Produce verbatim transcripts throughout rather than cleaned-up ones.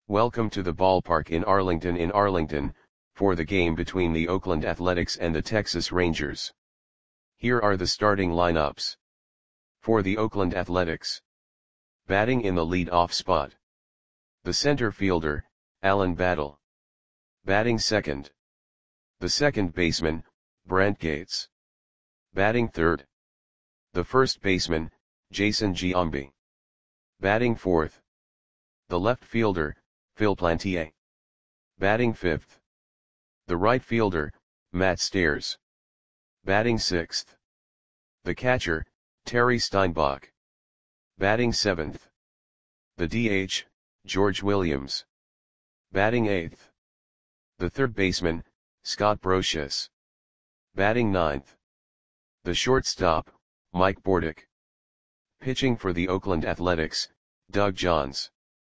Welcome to the ballpark in Arlington in Arlington, for the game between the Oakland Athletics and the Texas Rangers. Here are the starting lineups. For the Oakland Athletics. Batting in the lead-off spot. The center fielder, Alan Battle. Batting second. The second baseman, Brent Gates. Batting third. The first baseman, Jason Giambi. Batting fourth. The left fielder, Phil Plantier. Batting fifth. The right fielder, Matt Stairs. Batting sixth. The catcher, Terry Steinbach. Batting seventh. The D H, George Williams. Batting eighth. The third baseman, Scott Brosius. Batting ninth. The shortstop, Mike Bordick. Pitching for the Oakland Athletics, Doug Johns.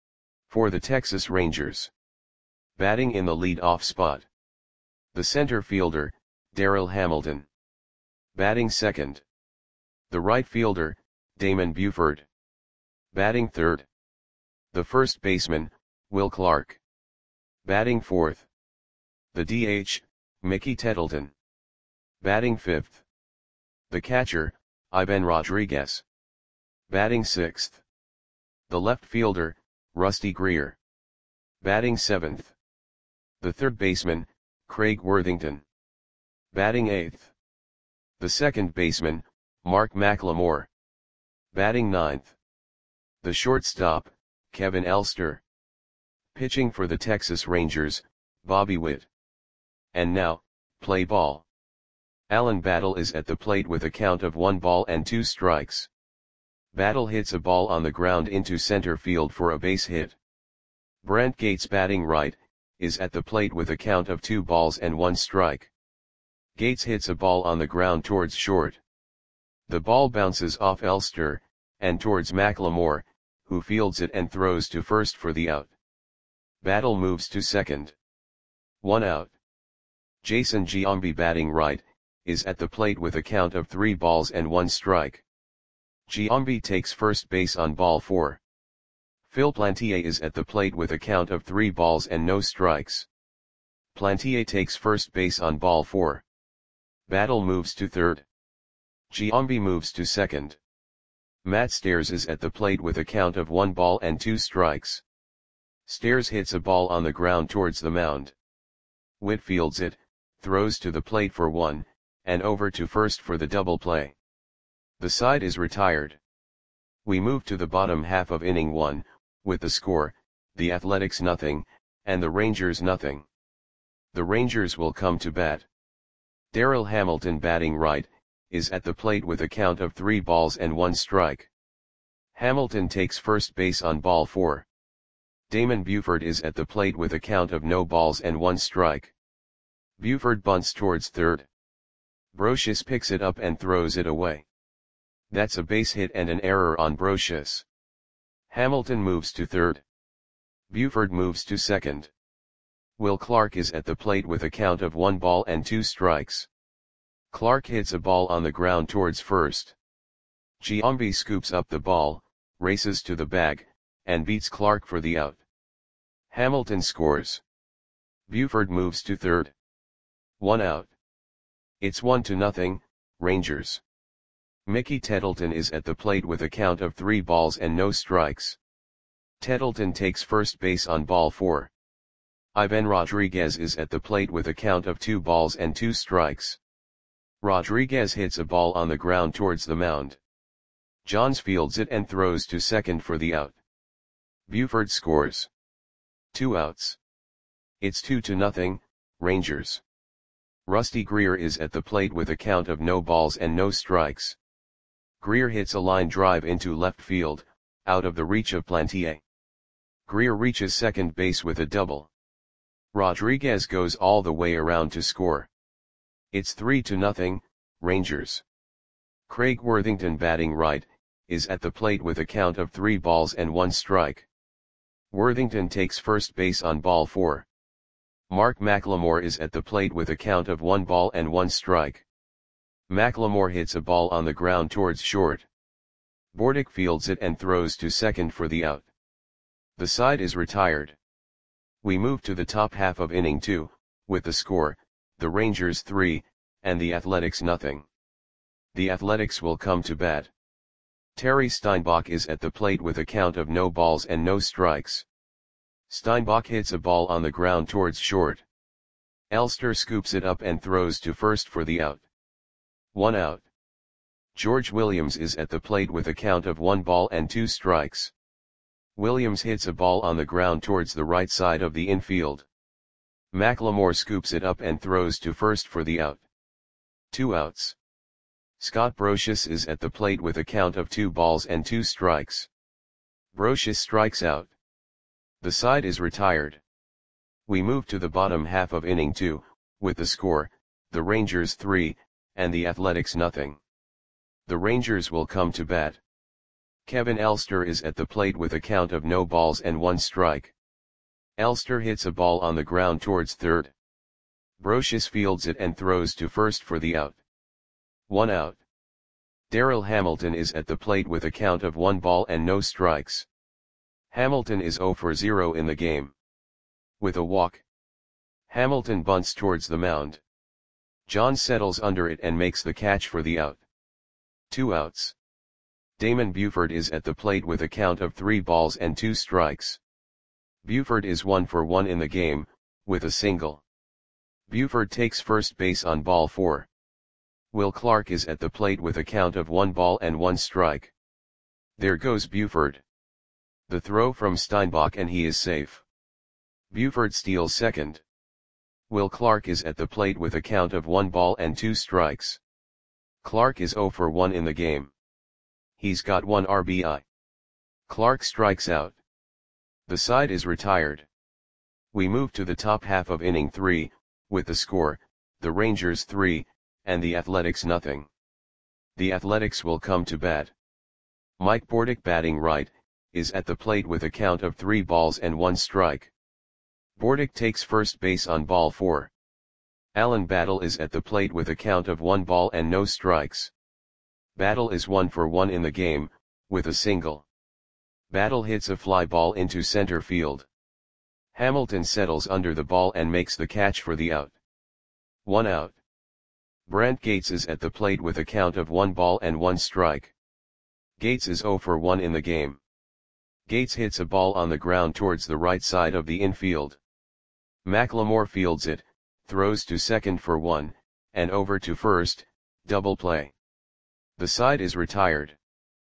For the Texas Rangers. Batting in the lead-off spot. The center fielder, Darryl Hamilton. Batting second. The right fielder, Damon Buford. Batting third. The first baseman, Will Clark. Batting fourth. The D H, Mickey Tettleton. Batting fifth. The catcher, Ivan Rodriguez. Batting sixth. The left fielder, Rusty Greer. Batting seventh. The third baseman, Craig Worthington. Batting eighth. The second baseman, Mark McLemore. Batting ninth. The shortstop, Kevin Elster. Pitching for the Texas Rangers, Bobby Witt. And now, play ball. Alan Battle is at the plate with a count of one ball and two strikes. Battle hits a ball on the ground into center field for a base hit. Brent Gates, batting right, is at the plate with a count of two balls and one strike. Gates hits a ball on the ground towards short. The ball bounces off Elster, and towards McLemore, who fields it and throws to first for the out. Battle moves to second. One out. Jason Giambi, batting right, is at the plate with a count of three balls and one strike. Giambi takes first base on ball four. Phil Plantier is at the plate with a count of three balls and no strikes. Plantier takes first base on ball four. Battle moves to third. Giambi moves to second. Matt Stairs is at the plate with a count of one ball and two strikes. Stairs hits a ball on the ground towards the mound. Witt fields it, throws to the plate for one, and over to first for the double play. The side is retired. We move to the bottom half of inning one, with the score, the Athletics nothing, and the Rangers nothing. The Rangers will come to bat. Darryl Hamilton, batting right, is at the plate with a count of three balls and one strike. Hamilton takes first base on ball four. Damon Buford is at the plate with a count of no balls and one strike. Buford bunts towards third. Brosius picks it up and throws it away. That's a base hit and an error on Brosius. Hamilton moves to third. Buford moves to second. Will Clark is at the plate with a count of one ball and two strikes. Clark hits a ball on the ground towards first. Giambi scoops up the ball, races to the bag, and beats Clark for the out. Hamilton scores. Buford moves to third. One out. It's one to nothing, Rangers. Mickey Tettleton is at the plate with a count of three balls and no strikes. Tettleton takes first base on ball four. Ivan Rodriguez is at the plate with a count of two balls and two strikes. Rodriguez hits a ball on the ground towards the mound. Johns fields it and throws to second for the out. Buford scores. Two outs. It's two to nothing, Rangers. Rusty Greer is at the plate with a count of no balls and no strikes. Greer hits a line drive into left field, out of the reach of Plantier. Greer reaches second base with a double. Rodriguez goes all the way around to score. It's three to nothing, Rangers. Craig Worthington, batting right, is at the plate with a count of three balls and one strike. Worthington takes first base on ball four. Mark McLemore is at the plate with a count of one ball and one strike. McLemore hits a ball on the ground towards short. Bordick fields it and throws to second for the out. The side is retired. We move to the top half of inning two, with the score, the Rangers three, and the Athletics nothing. The Athletics will come to bat. Terry Steinbach is at the plate with a count of no balls and no strikes. Steinbach hits a ball on the ground towards short. Elster scoops it up and throws to first for the out. One out. George Williams is at the plate with a count of one ball and two strikes. Williams hits a ball on the ground towards the right side of the infield. McLemore scoops it up and throws to first for the out. Two outs. Scott Brocious is at the plate with a count of two balls and two strikes. Brocious strikes out. The side is retired. We move to the bottom half of inning two, with the score, the Rangers three, and the Athletics nothing. The Rangers will come to bat. Kevin Elster is at the plate with a count of no balls and one strike. Elster hits a ball on the ground towards third. Brocious fields it and throws to first for the out. One out. Darryl Hamilton is at the plate with a count of one ball and no strikes. Hamilton is zero for zero in the game. With a walk, Hamilton bunts towards the mound. John settles under it and makes the catch for the out. Two outs. Damon Buford is at the plate with a count of three balls and two strikes. Buford is one for one in the game, with a single. Buford takes first base on ball four. Will Clark is at the plate with a count of one ball and one strike. There goes Buford. The throw from Steinbach and he is safe. Buford steals second. Will Clark is at the plate with a count of one ball and two strikes. Clark is zero for one in the game. He's got one R B I. Clark strikes out. The side is retired. We move to the top half of inning three, with the score, the Rangers three, and the Athletics nothing. The Athletics will come to bat. Mike Bordick, batting right, is at the plate with a count of three balls and one strike. Bordick takes first base on ball four. Alan Battle is at the plate with a count of one ball and no strikes. Battle is one for one in the game, with a single. Battle hits a fly ball into center field. Hamilton settles under the ball and makes the catch for the out. One out. Brent Gates is at the plate with a count of one ball and one strike. Gates is zero for one in the game. Gates hits a ball on the ground towards the right side of the infield. McLemore fields it, throws to second for one, and over to first, double play. The side is retired.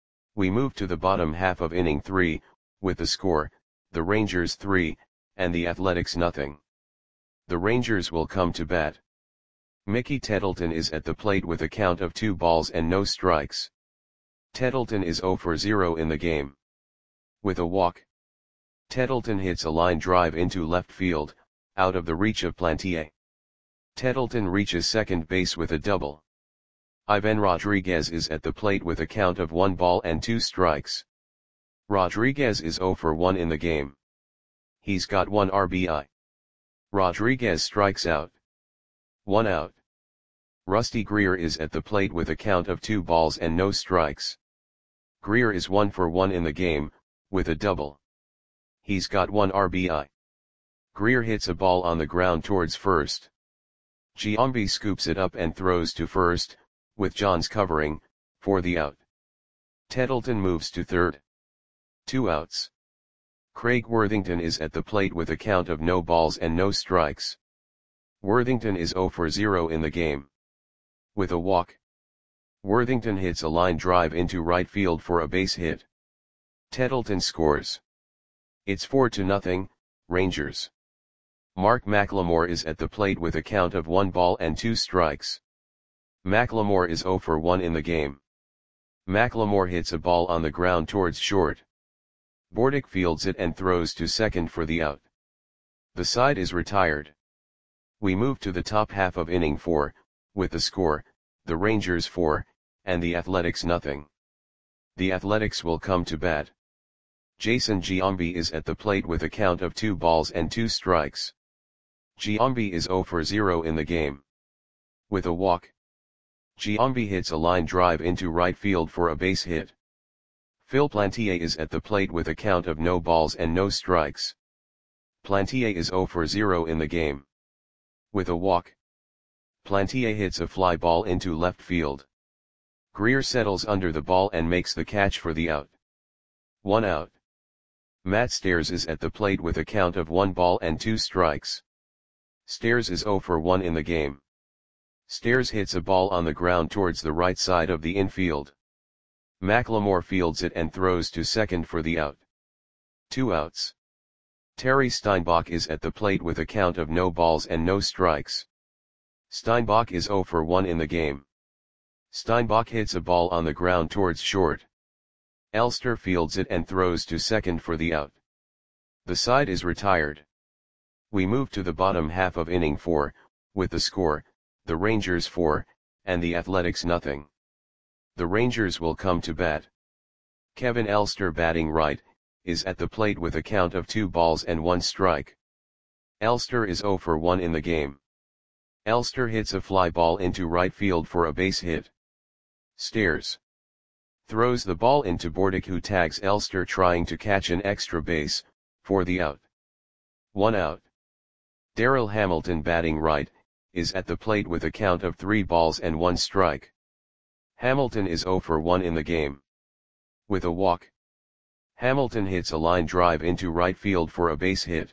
We move to the bottom half of inning three, with the score, the Rangers three, and the Athletics nothing. The Rangers will come to bat. Mickey Tettleton is at the plate with a count of two balls and no strikes. Tettleton is zero for zero in the game. With a walk, Tettleton hits a line drive into left field, out of the reach of Plantier. Tettleton reaches second base with a double. Ivan Rodriguez is at the plate with a count of one ball and two strikes. Rodriguez is zero for one in the game. He's got one R B I. Rodriguez strikes out. One out. Rusty Greer is at the plate with a count of two balls and no strikes. Greer is one for one in the game, with a double. He's got one R B I. Greer hits a ball on the ground towards first. Giambi scoops it up and throws to first, with Johns covering, for the out. Tettleton moves to third. Two outs. Craig Worthington is at the plate with a count of no balls and no strikes. Worthington is zero for zero in the game. With a walk, Worthington hits a line drive into right field for a base hit. Tettleton scores. It's four to nothing, Rangers. Mark McLemore is at the plate with a count of one ball and two strikes. McLemore is zero for one in the game. McLemore hits a ball on the ground towards short. Bordick fields it and throws to second for the out. The side is retired. We move to the top half of inning four, with the score, the Rangers four, and the Athletics nothing. The Athletics will come to bat. Jason Giambi is at the plate with a count of two balls and two strikes. Giambi is zero for zero in the game. With a walk, Giambi hits a line drive into right field for a base hit. Phil Plantier is at the plate with a count of no balls and no strikes. Plantier is zero for zero in the game. With a walk, Plantier hits a fly ball into left field. Greer settles under the ball and makes the catch for the out. One out. Matt Stairs is at the plate with a count of one ball and two strikes. Stairs is zero for one in the game. Stairs hits a ball on the ground towards the right side of the infield. McLemore fields it and throws to second for the out. Two outs. Terry Steinbach is at the plate with a count of no balls and no strikes. Steinbach is zero for one in the game. Steinbach hits a ball on the ground towards short. Elster fields it and throws to second for the out. The side is retired. We move to the bottom half of inning four, with the score, the Rangers four, and the Athletics nothing. The Rangers will come to bat. Kevin Elster, batting right, is at the plate with a count of two balls and one strike. Elster is zero for one in the game. Elster hits a fly ball into right field for a base hit. Stairs throws the ball into Bordick, who tags Elster trying to catch an extra base, for the out. One out. Darryl Hamilton, batting right, is at the plate with a count of three balls and one strike. Hamilton is zero for one in the game. With a walk, Hamilton hits a line drive into right field for a base hit.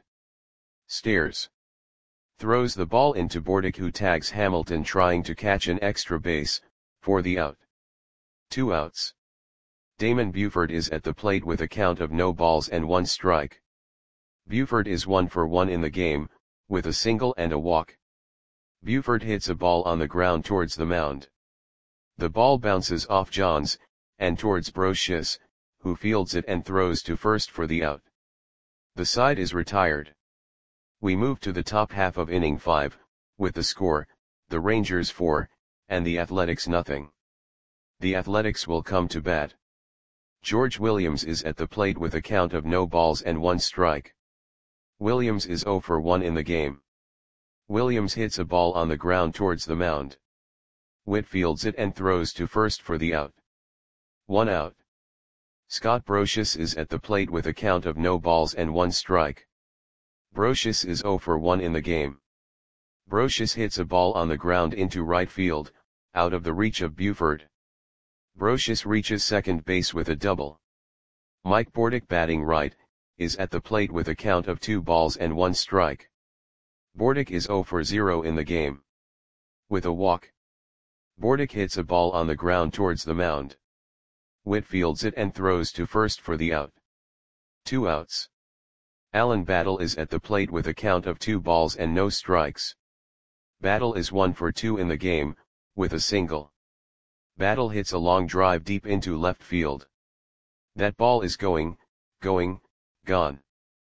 Stairs throws the ball into Bordick, who tags Hamilton trying to catch an extra base, for the out. Two outs. Damon Buford is at the plate with a count of no balls and one strike. Buford is one for one in the game, with a single and a walk. Buford hits a ball on the ground towards the mound. The ball bounces off Johns, and towards Brocious, who fields it and throws to first for the out. The side is retired. We move to the top half of inning five, with the score, the Rangers four, and the Athletics nothing. The Athletics will come to bat. George Williams is at the plate with a count of no balls and one strike. Williams is zero for one in the game. Williams hits a ball on the ground towards the mound. Witt fields it and throws to first for the out. One out. Scott Brocious is at the plate with a count of no balls and one strike. Brocious is zero for one in the game. Brocious hits a ball on the ground into right field, out of the reach of Buford. Brocious reaches second base with a double. Mike Bordick, batting right, is at the plate with a count of two balls and one strike. Bordick is zero for zero in the game. With a walk, Bordick hits a ball on the ground towards the mound. Witt fields it and throws to first for the out. Two outs. Alan Battle is at the plate with a count of two balls and no strikes. Battle is one for two in the game, with a single. Battle hits a long drive deep into left field. That ball is going, going, gone.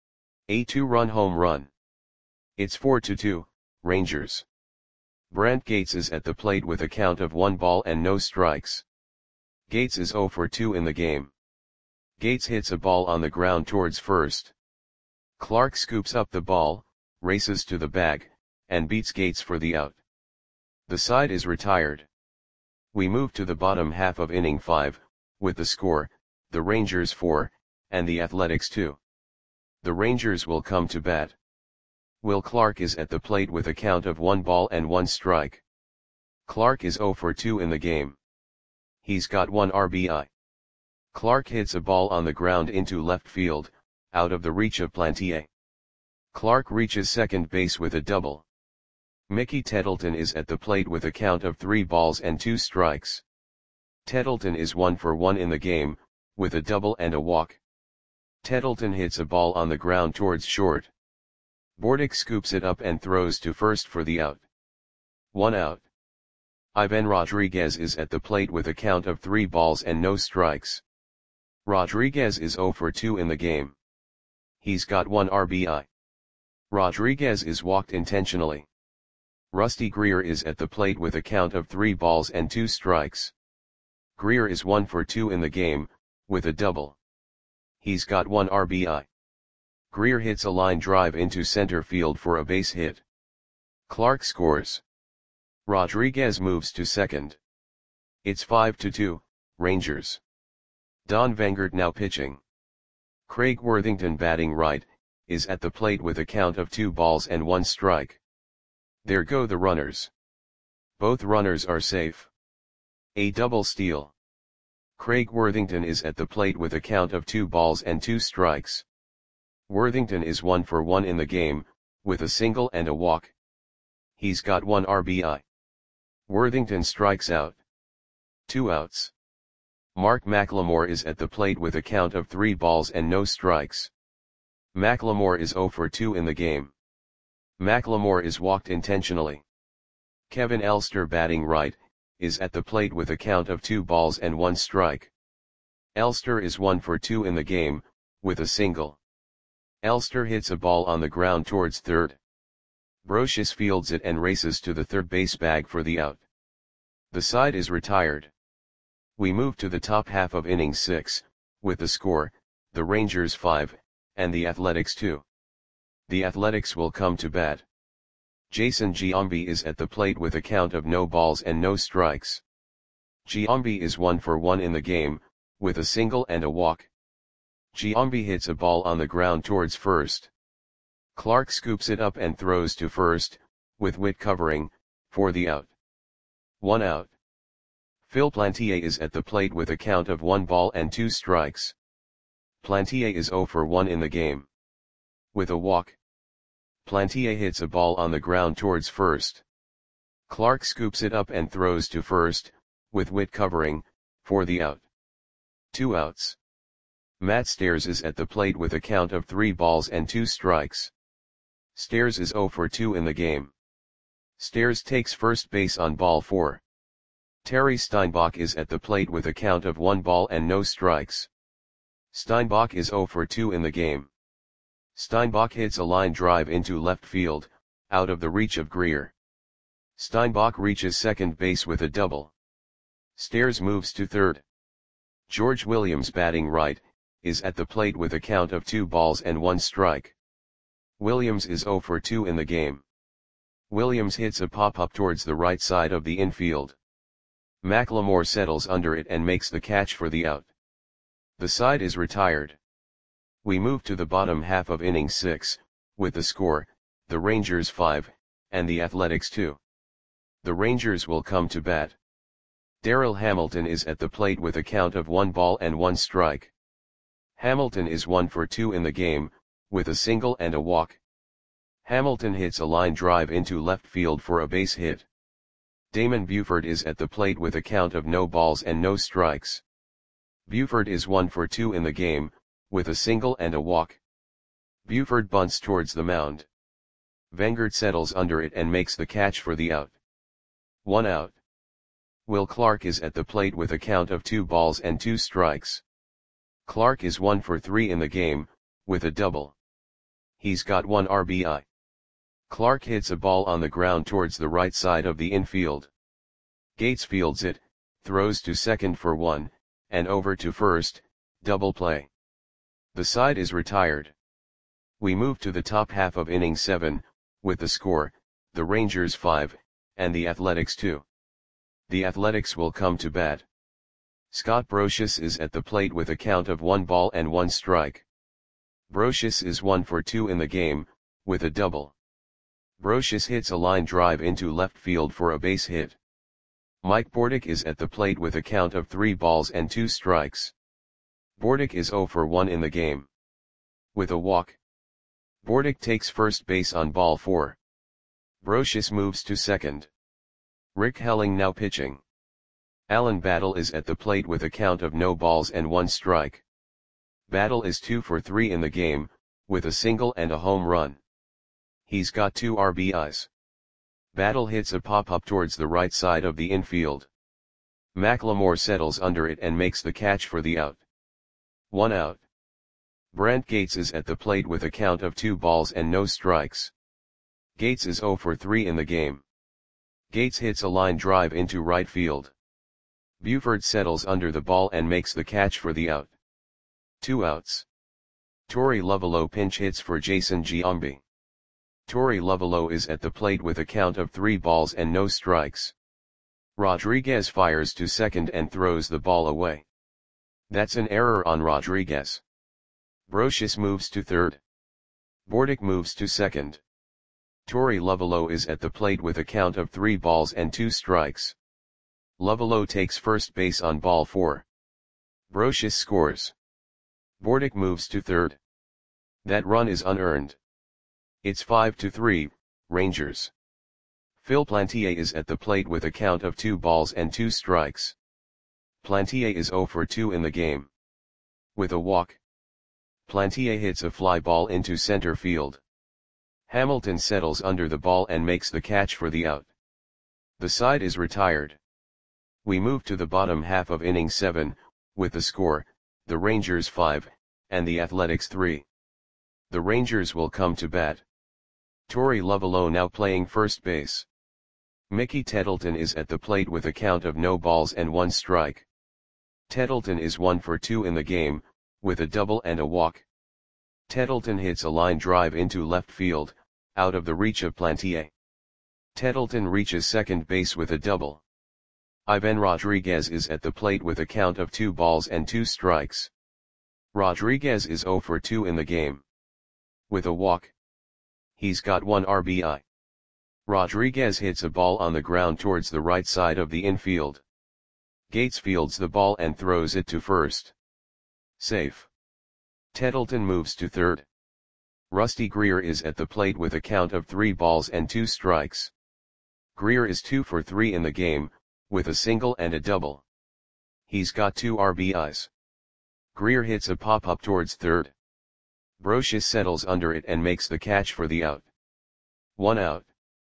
A two-run home run. It's four to two, Rangers. Brant Gates is at the plate with a count of one ball and no strikes. Gates is zero for two in the game. Gates hits a ball on the ground towards first. Clark scoops up the ball, races to the bag, and beats Gates for the out. The side is retired. We move to the bottom half of inning five, with the score, the Rangers four, and the Athletics two. The Rangers will come to bat. Will Clark is at the plate with a count of one ball and one strike. Clark is zero for two in the game. He's got one R B I. Clark hits a ball on the ground into left field, out of the reach of Plantier. Clark reaches second base with a double. Mickey Tettleton is at the plate with a count of three balls and two strikes. Tettleton is one for one in the game, with a double and a walk. Tettleton hits a ball on the ground towards short. Bordick scoops it up and throws to first for the out. One out. Ivan Rodriguez is at the plate with a count of three balls and no strikes. Rodriguez is zero for two in the game. He's got one R B I. Rodriguez is walked intentionally. Rusty Greer is at the plate with a count of three balls and two strikes. Greer is one for two in the game, with a double. He's got one R B I. Greer hits a line drive into center field for a base hit. Clark scores. Rodriguez moves to second. It's five to two, Rangers. Don Vangert now pitching. Craig Worthington batting right, is at the plate with a count of two balls and one strike. There go the runners. Both runners are safe. A double steal. Craig Worthington is at the plate with a count of two balls and two strikes. Worthington is one for one in the game, with a single and a walk. He's got one R B I. Worthington strikes out. Two outs. Mark McLemore is at the plate with a count of three balls and no strikes. McLemore is zero for two in the game. McLemore is walked intentionally. Kevin Elster, batting right, is at the plate with a count of two balls and one strike. Elster is one for two in the game, with a single. Elster hits a ball on the ground towards third. Brocious fields it and races to the third base bag for the out. The side is retired. We move to the top half of inning six, with the score, the Rangers five, and the Athletics two. The Athletics will come to bat. Jason Giambi is at the plate with a count of no balls and no strikes. Giambi is one for one in the game, with a single and a walk. Giambi hits a ball on the ground towards first. Clark scoops it up and throws to first, with Witt covering, for the out. One out. Phil Plantier is at the plate with a count of one ball and two strikes. Plantier is zero for one in the game. With a walk. Plantier hits a ball on the ground towards first. Clark scoops it up and throws to first, with Witt covering, for the out. Two outs. Matt Stairs is at the plate with a count of three balls and two strikes. Stairs is zero for two in the game. Stairs takes first base on ball four. Terry Steinbach is at the plate with a count of one ball and no strikes. Steinbach is zero for two in the game. Steinbach hits a line drive into left field, out of the reach of Greer. Steinbach reaches second base with a double. Stairs moves to third. George Williams, batting right, is at the plate with a count of two balls and one strike. Williams is zero for two in the game. Williams hits a pop-up towards the right side of the infield. McLemore settles under it and makes the catch for the out. The side is retired. We move to the bottom half of inning six, with the score, the Rangers five, and the Athletics two. The Rangers will come to bat. Darryl Hamilton is at the plate with a count of one ball and one strike. Hamilton is one for two in the game, with a single and a walk. Hamilton hits a line drive into left field for a base hit. Damon Buford is at the plate with a count of no balls and no strikes. Buford is one for two in the game, with a single and a walk. Buford bunts towards the mound. Vengert settles under it and makes the catch for the out. One out. Will Clark is at the plate with a count of two balls and two strikes. Clark is one for three in the game, with a double. He's got one R B I. Clark hits a ball on the ground towards the right side of the infield. Gates fields it, throws to second for one, and over to first, double play. The side is retired. We move to the top half of inning seven, with the score, the Rangers five, and the Athletics two. The Athletics will come to bat. Scott Brocious is at the plate with a count of one ball and one strike. Brocious is one for two in the game, with a double. Brocious hits a line drive into left field for a base hit. Mike Bordick is at the plate with a count of three balls and two strikes. Bordick is zero for one in the game. With a walk. Bordick takes first base on ball four. Brocious moves to second. Rick Helling now pitching. Alan Battle is at the plate with a count of no balls and one strike. Battle is two for three in the game, with a single and a home run. He's got two R B Is. Battle hits a pop-up towards the right side of the infield. McLemore settles under it and makes the catch for the out. One out. Brent Gates is at the plate with a count of two balls and no strikes. Gates is zero for three in the game. Gates hits a line drive into right field. Buford settles under the ball and makes the catch for the out. Two outs. Torey Lovullo pinch hits for Jason Giambi. Torey Lovullo is at the plate with a count of three balls and no strikes. Rodriguez fires to second and throws the ball away. That's an error on Rodriguez. Brocious moves to third. Bordick moves to second. Tori Lovelo is at the plate with a count of three balls and two strikes. Lovelo takes first base on ball four. Brocious scores. Bordick moves to third. That run is unearned. It's five to three, Rangers. Phil Plantier is at the plate with a count of two balls and two strikes. Plantier is zero for two in the game. With a walk, Plantier hits a fly ball into center field. Hamilton settles under the ball and makes the catch for the out. The side is retired. We move to the bottom half of inning seven, with the score, the Rangers five, and the Athletics three. The Rangers will come to bat. Tori Lovelo now playing first base. Mickey Tettleton is at the plate with a count of no balls and one strike. Tettleton is one for two in the game, with a double and a walk. Tettleton hits a line drive into left field, out of the reach of Plantier. Tettleton reaches second base with a double. Ivan Rodriguez is at the plate with a count of two balls and two strikes. Rodriguez is zero for two in the game. With a walk, he's got one R B I. Rodriguez hits a ball on the ground towards the right side of the infield. Gates fields the ball and throws it to first. Safe. Tettleton moves to third. Rusty Greer is at the plate with a count of three balls and two strikes. Greer is two for three in the game, with a single and a double. He's got two R B Is. Greer hits a pop-up towards third. Brocious settles under it and makes the catch for the out. One out.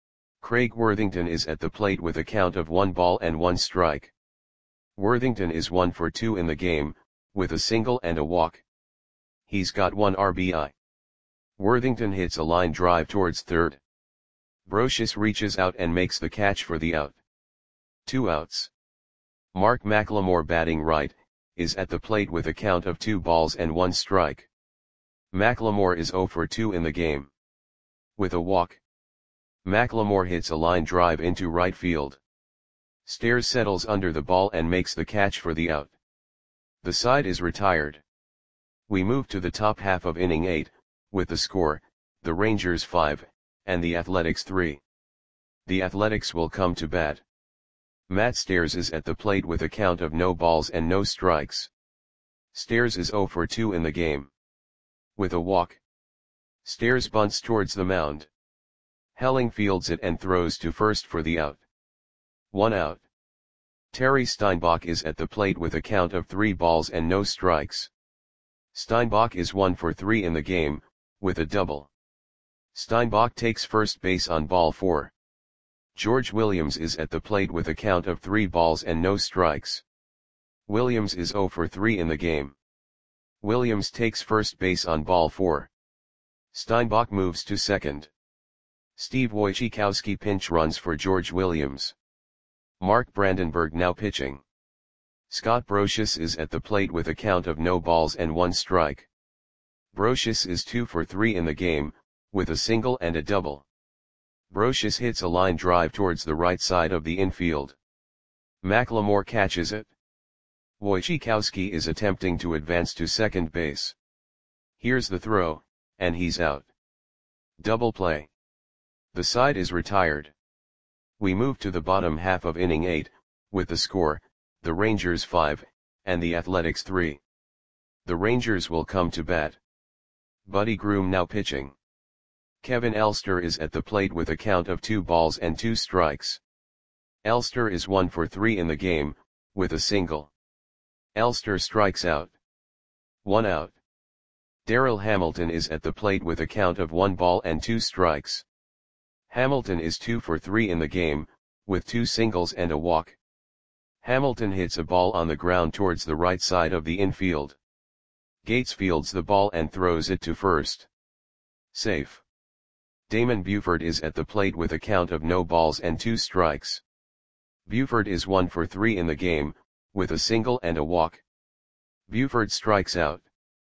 Craig Worthington is at the plate with a count of one ball and one strike. Worthington is one for two in the game, with a single and a walk. He's got one R B I. Worthington hits a line drive towards third. Brocious reaches out and makes the catch for the out. Two outs. Mark McLemore, batting right, is at the plate with a count of two balls and one strike. McLemore is zero for two in the game. With a walk, McLemore hits a line drive into right field. Stairs settles under the ball and makes the catch for the out. The side is retired. We move to the top half of inning eight, with the score, the Rangers five, and the Athletics three. The Athletics will come to bat. Matt Stairs is at the plate with a count of no balls and no strikes. Stairs is zero for two in the game. With a walk, Stairs bunts towards the mound. Helling fields it and throws to first for the out. One out. Terry Steinbach is at the plate with a count of three balls and no strikes. Steinbach is one for three in the game, with a double. Steinbach takes first base on ball four. George Williams is at the plate with a count of three balls and no strikes. Williams is zero for three in the game. Williams takes first base on ball four. Steinbach moves to second. Steve Wojciechowski pinch runs for George Williams. Mark Brandenburg now pitching. Scott Brocious is at the plate with a count of no balls and one strike. Brocious is two for three in the game, with a single and a double. Brocious hits a line drive towards the right side of the infield. McLemore catches it. Wojciechowski is attempting to advance to second base. Here's the throw, and he's out. Double play. The side is retired. We move to the bottom half of inning eight, with the score, the Rangers five, and the Athletics three. The Rangers will come to bat. Buddy Groom now pitching. Kevin Elster is at the plate with a count of two balls and two strikes. Elster is one for three in the game, with a single. Elster strikes out. One out. Darryl Hamilton is at the plate with a count of one ball and two strikes. Hamilton is two for three in the game, with two singles and a walk. Hamilton hits a ball on the ground towards the right side of the infield. Gates fields the ball and throws it to first. Safe. Damon Buford is at the plate with a count of no balls and two strikes. Buford is one for three in the game, with a single and a walk. Buford strikes out.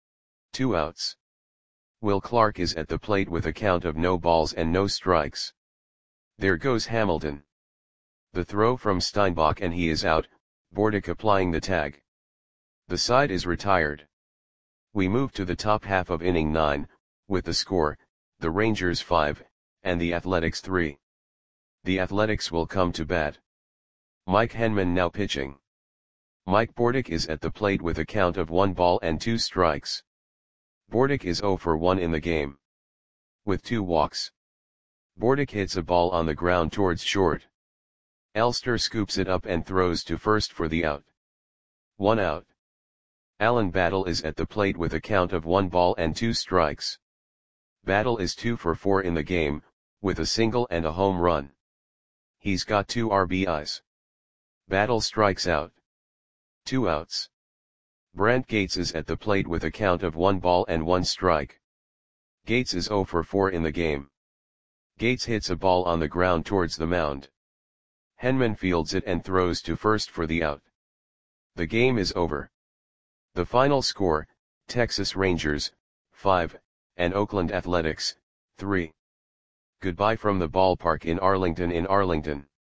Two outs. Will Clark is at the plate with a count of no balls and no strikes. There goes Hamilton. The throw from Steinbach and he is out, Bordick applying the tag. The side is retired. We move to the top half of inning nine, with the score, the Rangers five, and the Athletics three. The Athletics will come to bat. Mike Henman now pitching. Mike Bordick is at the plate with a count of one ball and two strikes. Bordick is zero for one in the game, with two walks. Bordick hits a ball on the ground towards short. Elster scoops it up and throws to first for the out. One out. Alan Battle is at the plate with a count of one ball and two strikes. Battle is two for four in the game, with a single and a home run. He's got two R B Is. Battle strikes out. Two outs. Brant Gates is at the plate with a count of one ball and one strike. Gates is zero for four in the game. Gates hits a ball on the ground towards the mound. Henman fields it and throws to first for the out. The game is over. The final score, Texas Rangers, five, and Oakland Athletics, three. Goodbye from the ballpark in Arlington in Arlington.